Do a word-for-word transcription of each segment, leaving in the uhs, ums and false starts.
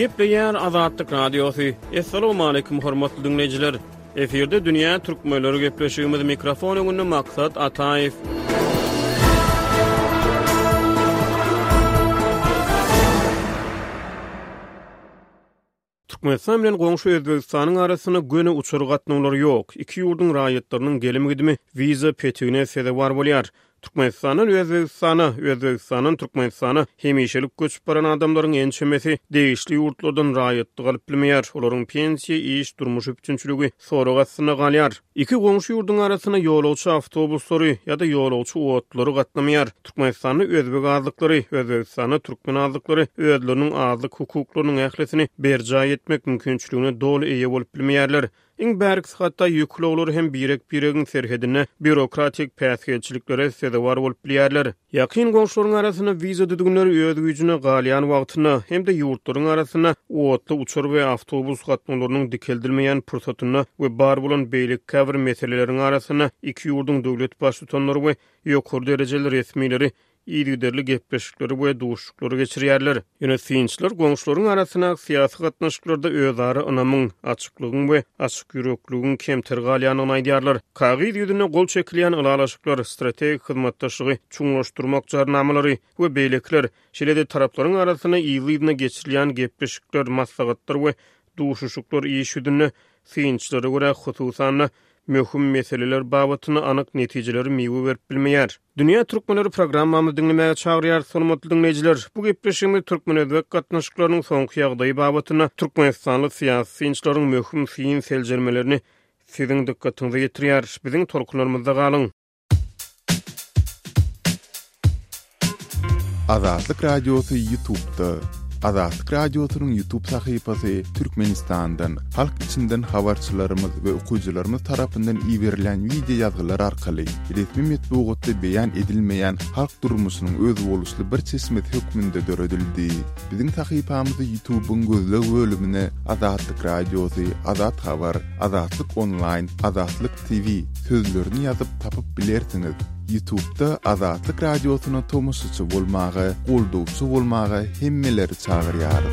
Gepleýär Azatlyk Radiosu. Assalamu alaykum hormatly dinleyijiler. Eferde dünýä türkmenleri gepleşigimiz mikrofon öňünde maksat Ataýew. Türkmenistan bilen goňşy Özbegistanyň arasyna göne uçur gatnaşlary ýok. Iki ýurdun raýatlarynyň gelimi gidimi wiza petigine sebäp bar bolýar. Türkmenistanyň Özbegistana, Özbegistanyň Türkmenistana hemişelik göçüp baran adamlaryň ençemesi değişli ýurtlardan raýatlyk alyp bilmeýär. Olaryň pensiýa, iş, durmuş üçinçiligi soragasyna galýar. Iki goňşy ýurdun arasyna ýolagçy awtobuslary ýa-da ýolagçy otlary gatnamaýar. Türkmenistanyň özbek azlyklary, Özbegistanyň türkmen azlyklary özleriniň azlyk hukuklarynyň ählisini berja etmek mümkinçiligine doly eýe bolup bilmeýärler. İň bärkisi hatda ýüklewler hem birek biregiň serhedine bürokratik päsgelçiliklere sebäp bolup bilýärler. Ýakyn goňşularyň arasyna wiza düdügünleri öz güýjüne galýan wagtyna hem de ýurtlaryň arasyna otly uçur we awtobus gatnamlarynyň dikeldilmeýän pursatyna we bar bolan beýlik käbir meseleleriň arasyna iki ýurdun döwlet başlyklary we ýokary derejeli resmileri ýygyderli gepleşikleri we duşuklary geçirýärler. Ýönetimçiler goňşularyň arasyna syýasy gatnaşyklarda özara ynamyň, açyklygyň we açyk ýürekligiň kemter galýanyny aýdýarlar. Kagyz ýüzüne gol çekilýän ylalaşyklar, strategik hyzmatdaşlygy çuňlaşdyrmak jarnamalary we beýlekler, şeýle-de taraplaryň arasyna ýylyna geçirilýän gepleşikler, maslahatlar we duşuşuklar iş ýüzüne syýançlary görä hususan möhüm meseleler babatyna anyk netijeleri meýwe berip bilmeýär. Dünýä türkmenleri programmamy dinlemäge çagyrýar hormatly dinleyijiler. Bu gepleşigimiz türkmen özbek gatnaşyklarynyň soňky ýagdaýy babatyna türkmenistanly syýasyçylaryň möhüm fiýin seljermelerini siziň dikkatiňize getirýär. Biziň tolkunlarymyzda galyň. Azatlyk Radiosu YouTube'da. Azatlyk Radiosu'nun YouTube sahypasy Türkmenistan'dan, halk içinden habarçylarymyz we okuwçylarymyz tarapyndan iýerilen video ýazgylar arkaly resmi metbuatda beýan edilmeýän halk durmuşynyň öz boluşly bir çeşmet hökmünde döredildi. Biziň sahypamyzy YouTube'un gözleg bölümine Azatlyk Radiosu, Azat Habar, Azatlyk Online, Azatlyk T V sözlerini ýazyp tapyp bilersiňiz. YouTube'da Azatlyk Radiosu'na tomoşaçy bolmagy, goldowçy bolmagy hemmeleri çagyrýar.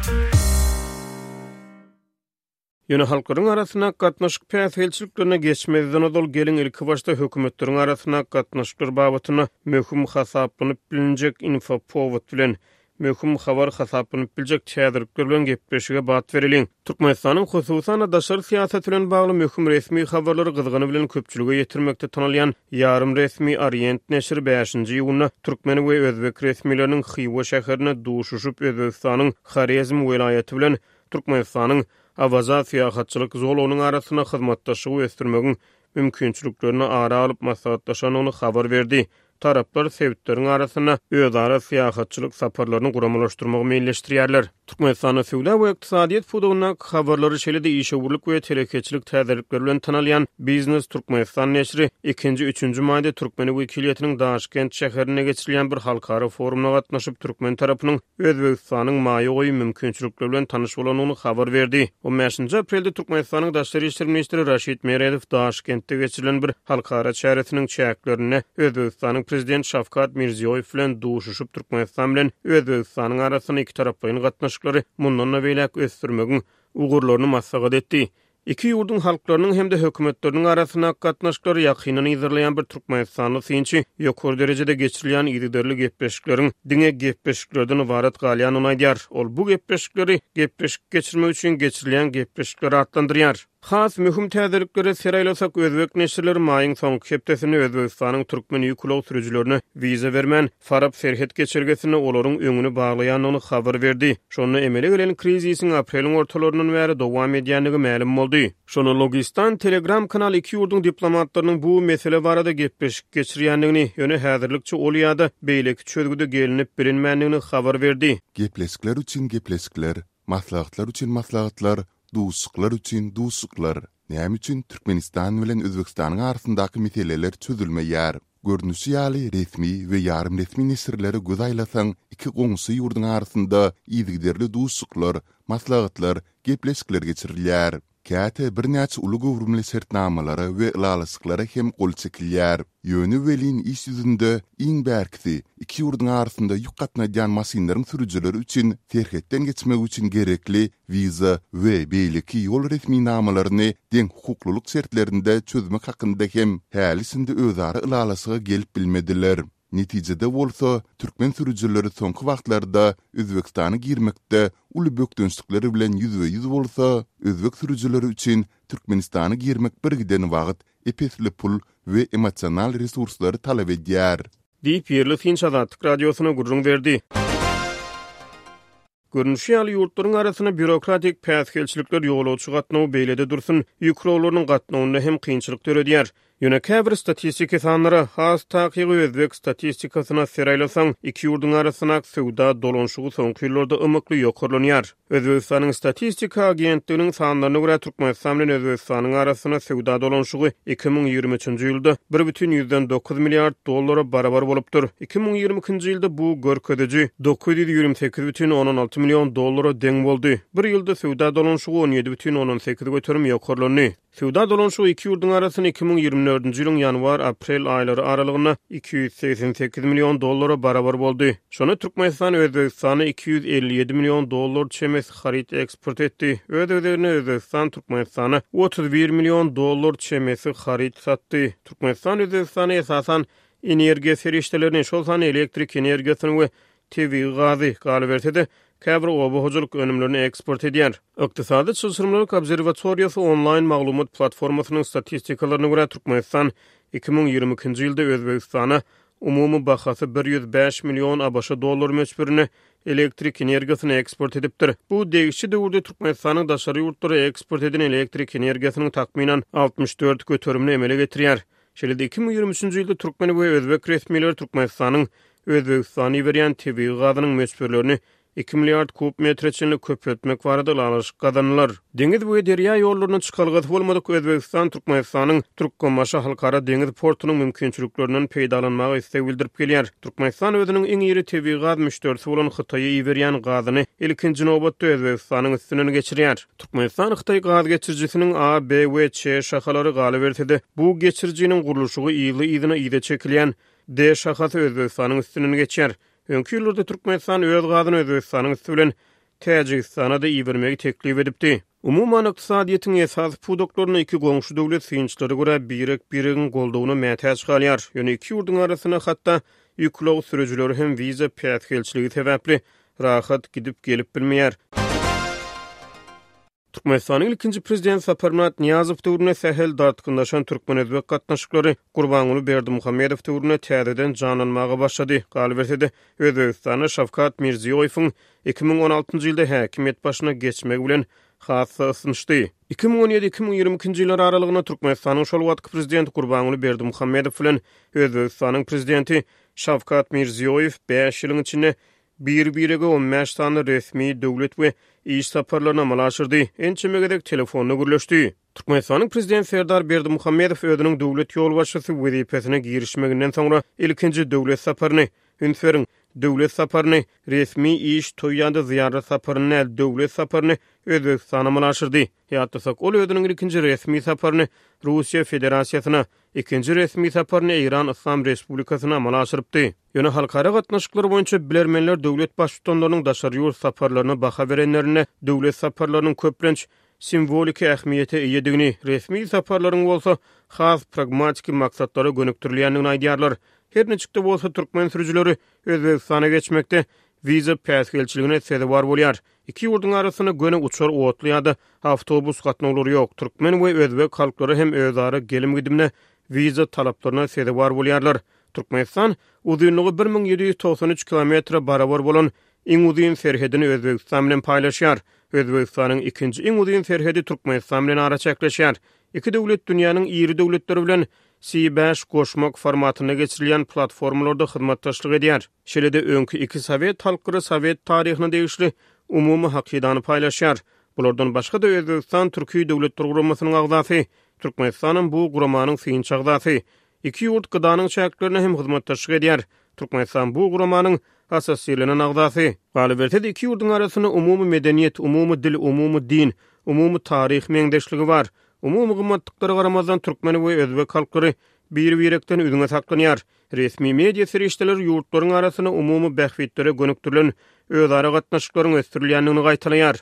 Ýöne halklaryň arasyna gatnaşyk päsgelçiliklerine geçmezden odol gelin ilki başda hökümetleriň arasyna gatnaşyklar babatyna möhüm hasaplanyp bilinjek infopowod bilen möhüm habar hasaplanyp biljek çäderlikler bilen gepleşige bat beriliň. Türkmenistanyň hususan daşary syýasat bilen bagly möhüm resmi habarlary gyzgany bilen köpçülige ýetirmekde tanalýan ýarym resmi Orient neşri beşinji ýylyna türkmen we özbek resmileriniň Xiwa şäherine duşuşup Özbegistanyň Xarezm welaýaty bilen Türkmenistanyň awaza syýasatçylyk zolunyň arasyna hyzmatdaşlygy ösdürmegiň mümkinçiliklerini ara alyp maslahatdaşanyny habar berdi. Taraplar sebäpleriň arasyna özara syýasatçylyk saparlaryny guramalaşdyrmagy meýilleşdirýärler. Türkmenistanyň Söwda we Ykdysadyýat fudugyna habarlary şeýle-de işewurlyk we telekeçilik täzelikleri bilen tanalýan Business Türkmenistan neşri ikinji üçünji maýda Türkmen wekiliýetiniň Daşkent şäherine geçirilýän bir halkara forumuna gatnaşyp Türkmen tarapynyň Özbegistanyň maýy goýy mümkinçilikleri bilen tanyş bolanyny habar berdi. on beşinji aprelde Türkmenistanyň Daşary işleri ministri Raşid Meredow Daşkentde geçirilen bir halkara çäresiniň çäklerini Özbegistanyň prezident Şavkat Mirziýoýew bilen duşuşup Türkmenistan bilen Özbegistanyň arasyna iki taraplaryň gatnaşyklary mundan bäýlek ösdürmegiň ugurlaryny maslahat etdi. İki ýurdun halklarynyň hem de hökümetleriniň arasyna gatnaşyklary ýakynany ýazyrlayan bir türkmenistanly synçy ýokary derejede geçirilýän ýygyderli gepleşikleriň diňe gepleşiklerden ibaret galýanyny aýdýar. Ol bu gepleşikleri gepleşik geçirmek üçin geçirilýän gepleşikleri adlandyrýar. Has mühüm täzelikleri seraýlasak özbek neşirleri maýyň soňky hepdesini Özbegistanyň türkmen ýüklew sürüjilerine wiza bermän Farab serhet geçirgesini olaryň öňüni baglaýanyny habar berdi. Şonu emele gelen krizisiň apreliň ortalarynyň bäri dowam edýänligi ma'lum boldy. Şonu Logistan Telegram kanaly iki ýurdun diplomatlarynyň bu mesele barada gepleşik geçirýänligini ýöne häzirlikçi olýada beýleki çözgüde gelinip bilinmänligini habar berdi. Gepleşikler üçin gepleşikler, maslahatlar üçin maslahatlar, duşuklar üçin duşuklar. Näme üçin Türkmenistan bilen Özbegistanyň arasyndaky meseleler çözülmeýär. Görnüşi ýaly resmi we ýarym resmi nesirleri göz aýlasaň, iki goňşy ýurdun arasynda ýygyderli duşuklar, maslahatlar, gepleşikler geçirilýär. käte bir näçe uly gowrumly sertnamalary we ılalysyklara hem gol çekilýär. Ýöne welin iş ýüzünde iň bärkisi iki ýurduň arasynda ýük gatnaýan masinlaryň sürüjileri üçin terhetden geçmek üçin gerekli viza we beýleki ýol resminamalaryny deň hukuklylyk şertlerinde çözmek hakynda hem hälisinde özara ılalysyga gelip bilmediler. Netijede bolsa türkmen sürüjileri soňky wagtlarda Özbekistana girmekde uly bökdünçlikleri bilen ýüzbe ýüz bolsa, Özbek sürüjileri üçin Türkmenistana girmek bir giden wagt epesli pul we emosional resurslary talap edýär. Diýip ýerli Finç Azatlyk radiosyna gurrun berdi. Görünüşi ýaly ýurtlaryň arasyna bürokratik päsgelçilikler ýogulawçy gatnawy beýlede dursun, ýükrowlaryň gatnawyna hem kynçylyk töredýär. Ýöne käbir statistika sanlary has takygy Özbek statistikasyna seraylasaň, iki ýurduň arasyna sowda dolanşygy soňky ýyllarda ymykly ýokarlanýar. Özbekistanyň statistika agentliginiň sanlaryna görä Türkmenistan bilen Özbekistanyň arasyna sowda dolanşygy iki ming ýigirme üçinji ýylda bir бүтүн ýüzden dokuz milliard dollara barabar bolupdyr. iki ming ýigirme ikinji ýylda bu görkedeji dokuz ýüz ýigirme sekiz бүтүn on alty million dollara deň boldy. Bir ýylda sowda dolanşygy on ýedi бүтүn on sekiz götürüm ýokarlandy. Sowda dolanşygy iki ýurduň arasyna iki ming ýigirme dördünji ýylyň ýanwar-aprel aýlary aralygyna iki ýüz seksen sekiz million dollara barabar boldy. Şonu Türkmenistan Özbekistana iki ýüz elli ýedi million dollar çemes harit eksport etdi. Ödeglerine Özbekistan Türkmenistana otuz bir million dollar çemesi harit satdy. Türkmenistan Özbekistana esasan energiýa serişdelerini, şol sany elektrik energiýasyny we tebii gazy galy bersede, käbir obahoculuk önümlerini eksport edýär. Ykdysady çylşyrmalaryk obserwatoriýasy online maglumat platformasynyň statistikalarına görä Türkmenistan iki ming ýigirme ikinji ýylda Özbekistana umumy bahasy bir ýüz beş million ABŞ dollar möçberini elektrik energiýasyny eksport edipdir. Bu degişçi döwürde Türkmenistanyň daşary ýurtlary eksport eden elektrik energiýasynyň takminan altmış dört götürümini emele getirýär. Şeýle iki ming ýigirme üçinji ýylda türkmen we özbek resmiýetleri Türkmenistanyň Özbekistany berýän tebii gazynyň möçberlerini iki milliard kub metreçinlik köpeltmek barada alışyk kazanýarlar. Deňiz boýy derýa ýollaryny çykalgaty bolmadyk Özbekistan Türkmenistanyň Türkmenmaşa halkara deňiz portunyň mümkinçiliklerinden peýdalanmagy istek bildirip gelýär. Türkmenistan özüniň iň ýeri tebii gaz müşterisi bolan Hytaýa berýän gazyny ilkinji nowbatda Özbekistanyň üstüne geçirýär. Türkmenistan Hytaý gaz geçirjisiniň A, B we C şahalary galy bersede, bu geçirjiniň gurulşy ýyly ýylyna ýyda çekilýän D şahasy Özbekistanyň üstüne geçýär. Öňki ýyllarda Türkmenistan öz gazyny Özbekistanyň üstü bilen Täjikistana da iýermegi teklip edipdi. Umuman ykdysadyýetyň esas pudoklaryna iki goňşy döwlet synçlary görä birek birigiň goldawyna mätäç galýar. Ýöne iki ýurduň arasyna hatda ýüklew sürüjileri hem viza päsgelçiligi sebäpli rahat gidip gelip bilmeýär. Türkmenistanyň ikinji prezident Saparmat Niyazow döwrüne sähel dartykynlaşan türkmen özbek gatnaşyklary Gurbanuly Berdimuhammedow döwrüne täzeden janlanmaga başlady. Galy bersede Özbekistana Şawkat Mirziýowyň iki ming on altynjy ýylda häkimet başyna geçmegi bilen hassa ısınışdy. iki ming on ýedi iki ming ýigirme ikinji ýylar aralygyna Türkmenistanyň şol wagtky prezidenti Gurbanuly Berdimuhammedow bilen Özbekistanyň prezidenti Şawkat Mirziýowyň beş ýylyň içinde bir-birige on beş tane resmi döwlet we iş saparlaryna malaşyrdy. Ençemegedek telefonna gürleşdi. Türkmenistanyň prezidenti Serdar Berdimuhammedow özüniň döwlet ýol başçysy wezipesine girişmeginden soňra ilkinji döwlet saparyny, ünseriň döwlet saparyny, resmi iş toýýanda ziyaret saparyny, döwlet saparyny Özbekistana malaşyrdy. Ýa-da ol özüniň ikinji resmi saparyny Russiýa Federasiýasyna, ikinji resmi saparyny Iran Islam Respublikasyna malaşyrypdy. Ýöne halkara gatnaşyklar boýunça bilermenler döwlet başçylarynyň daşary ýurt saparlaryna baha berenlerine döwlet saparlarynyň köplenç simbolik ähmiýete ýedigini, resmi saparlaryň bolsa has pragmatik maksatlara gönükdirilýändigini aýdýarlar. Her neçikde bolsa türkmen sürüjileri Özbekistana geçmekde viza päsgelçiligine sebäp bolýar. İki ýurduň arasyna göne uçar otly ýa-da awtobus gatnawlary ýok. Türkmen we özbek halklary hem özara gelim gidimine viza talaplaryna sebäp bolýarlar. Türkmenistan uzunlygy bir ming ýedi ýüz toksan üç kilometr barabar bolan iň uzun serhedini Özbekistan bilen paýlaşýar. Özbekistanyň ikinji iň uzun serhedi Türkmenistan bilen ara çekleşýär. Iki döwlet dünýäniň iri döwletleri bilen C beş goşmak formatyna geçirilýän platformalarda hyzmatdaşlyk edýär. Şeýle-de öňkü iki Sowet halkary Sowet taryhyna degişli umumy hakydany paýlaşýar. Bulardan başga da Özbekistan Türkiýe döwletleri guramasynyň agzasy, Türkmenistanyň bu guramanyň synç agzasy. İki ýurt gydanyň şäherlerine hem hyzmatdaşlyk edýär. Türkmenistan bu guramanyň asasyylanyň agzasy. Galy bersede iki ýurduň arasyna umumy medeniýet, umumy dil, umumy din, umumy taryh meňdeşligi bar. Umumy gymmatlyklary garamazdan türkmen we özbek halkları bir-birekden üzüňe saklanýar. Resmi media serişdeler ýurtlaryň arasyna umumy bähwitlere gönükdirilen özara gatnaşyklaryň ösdürilýändigini gaýtalýar.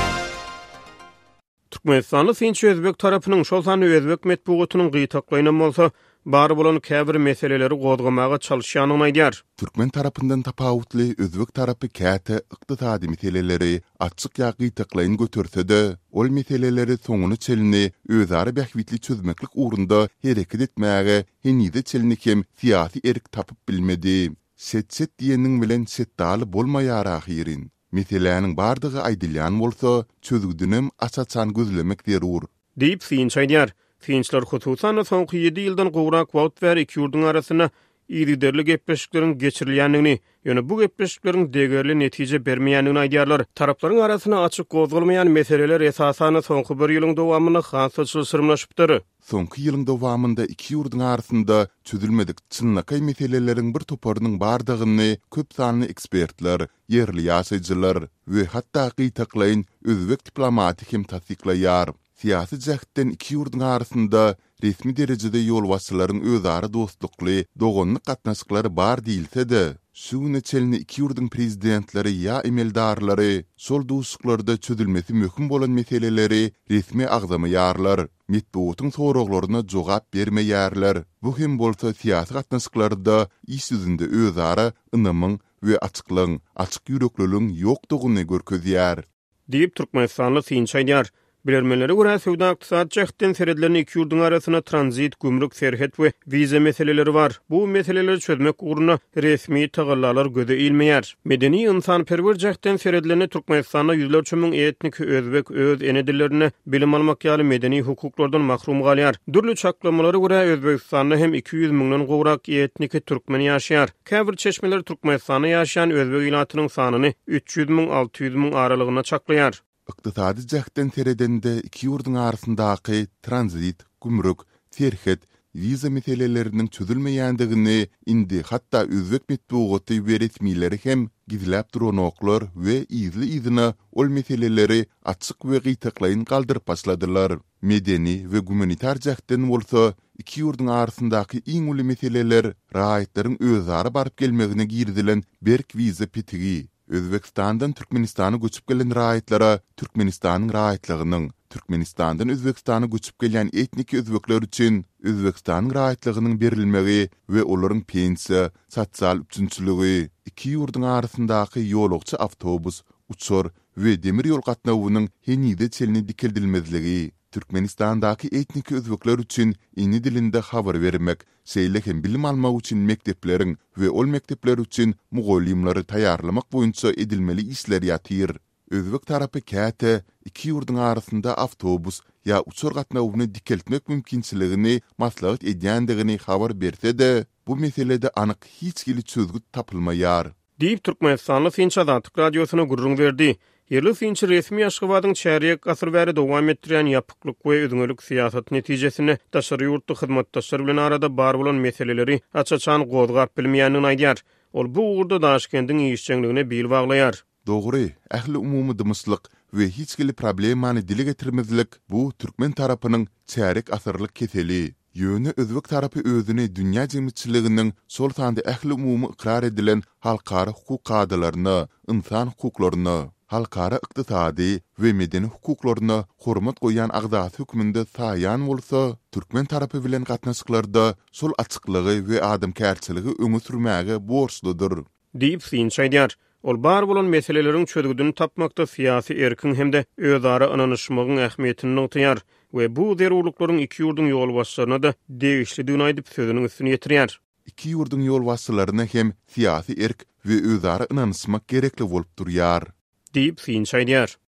Türkmenistanly Finç özbek tarapynyň şol sany özbek medeniýetiniň gyýtaklaýan bolsa, bar bolan käbir meseleleri gozgamaga çalışýanyny aýdýar. Türkmen tarapyndan tapawutly özbek tarapy käte ykdysady meseleleri açyk ýa gyýtaklaýan götürse-de, ol meseleleri soňuny çelini özara bähwitli çözmeklik ugrunda hereket etmäge henide çelini hem syýasy erik tapyp bilmedi. Set-set diýeniň bilen setdaly bolmaýar ahyrin. Meseleleriniň bardygy aýdylýan bolsa, çözgüdünem açaçan gözlemek derur. Diýip Finç aýdýar. Finçler hususan soňky ýedi ýyldan gowrak wagt ber iki ýurdun arasyna ýygyderli gepleşikleriň geçirilýändigini, ýöne bu gepleşikleriň degerli netije bermeýändigini aýdýarlar. Taraplaryň arasyna açyk gozgulmaýan meseleler esasany soňky bir ýylyň dowamyny hasatçyl syrmlaşypdyr. Soňky ýylyň dowamynda iki ýurdun arasynda çözülmedik çynnakay meseleleriň bir toparynyň bardygyny köp sanly ekspertler, ýerli ýaşaýjylar we hatda gyýtaklaýan özbek diplomatik hem tasdiklaýar. Siyasi jähitden iki ýurdun arasynda resmi derejede ýol wasylaryň özara dostlukly, dogonlyk gatnaşyklary bar diýilse-de, şu neçelini iki ýurdun prezidentleri ýa emeldarlary şol dostluklarda çözülmesi möhüm bolan meseleleri resmi agzamaýarlar, medeniýetiň soraklaryna jogap bermeýärler. Bu hem bolsa siyasi gatnaşyklarda iş ýüzünde özara ynamyň we açyklaň, açyk ýürekliligiň ýokdugyny görkezýär. Diýip Türkmenistanly Finç aýdýar. Bilermelere göre söwda ykdysat jähitden seredilen iki ýurdun arasyna tranzit, gümrük, serhet we viza meseleleri var. Bu meseleleri çözmek ugruna resmi tagallalar göze ilmeýär. Medeni ynsanperwer jähitden seredilen Türkmenistanda ýüzlerçe müň etnik özbek öz enedillerini bilim almak ýaly medeni hukuklardan mahrum galýar. Dürli çaklamalary göre Özbekistanda hem iki ýüz müňden gowrak etnik türkmen ýaşaýar. Käbir çeşmeler Türkmenistanda ýaşaýan özbek ilatynyň sanyny üç ýüz müň alty ýüz müň aralygyna çaklaýar. Iqtisadi jähitden teredende iki ýurdun arasyndaky tranzit, gümrük, serhet, viza meseleleriniň çözülmeýändigini indi hatda özbek medeniýeti we resmileri hem gizläp duranoklar we izli izina ol meseleleri açyk we gyýtaklaýan galdyryp başladylar. Medeni we humanitar jähitden bolsa, iki ýurdun arasyndaky iň uly meseleler raýatlaryň özara baryp gelmegine girdilen berk viza petigi. Özbekistandan Türkmenistana göçüp gelen raýatlara Türkmenistanyň raýatlygynyň, Türkmenistandan Özbekistana göçüp gelen etnik özbekler üçin Özbekistanyň raýatlygynyň berilmegi we olaryň pensiýa, sosial üçinçiligi, iki ýurdun arasyndaky ýolukçy awtobus, uçur we demir ýol gatnawynyň henide çelini dikildilmezligi, Türkmenistandaky etnik özbekler üçin ini dilinde habar bermek, şeýle hem bilim almak üçin mekdepleriň we ol mektepler üçin mugallimlary taýýarlamak boýunça edilmeli işler ýatyr. Özbek tarapy käte iki ýurdun arasynda awtobus ýa uçur gatnawyny dikeltmek mümkinçiligini maslahat edýändigini habar berse-de, bu meselede anyk hiç gili çözgüt tapylmaýar. Diýip Türkmenistanly Finç Azatlyk radiosyna gurrun berdi. Yerli Finç resmi ýaşgywadyň çäriýek gasyr bäri dowam etdirýän ýapyklyk we özüňlük siýasat netijesini daşary ýurtly hyzmatdaşlar bilen arada bar bolan meseleleri açaçan gozgap bilmeýändigini aýdýar. Ol bu ugurda Daşkendiň işçiligine bil baglaýar. Dogry, ähli umumy dymyslyk we hiç gili problemany dile getirmezlik bu türkmen tarapynyň çärek asyrlyk keseli. Ýöne özbek tarapy özüni dünýä jemgyýetçiliginiň şol sanda ähli umumy ikrar edilen halkara hukuk kadalaryny, insan hukuklaryny, halkara ykdysady we medeni hukuklaryna hormat goýan agzat hökmünde saýan bolsa, türkmen tarapy bilen gatnaşyklarda şol açyklygy we adamkärçiligi öňe sürmäge borçludyr. Diýip Finç aýdýar. Ol bar bolan meseleleriň çözgüdüni tapmakda syýasy erkin hemde özara ananyşmagyň ähmiýetini ňytýar we bu zerurlyklaryň iki ýurdun ýol başlaryna da degişlidigini aýdyp sözüniň üstüne ýetirýär. İki ýurdun ýol başlaryna hem syýasy erk we özara ananyşmak gerekli bolup durýar. Diýip Finç aýdýar.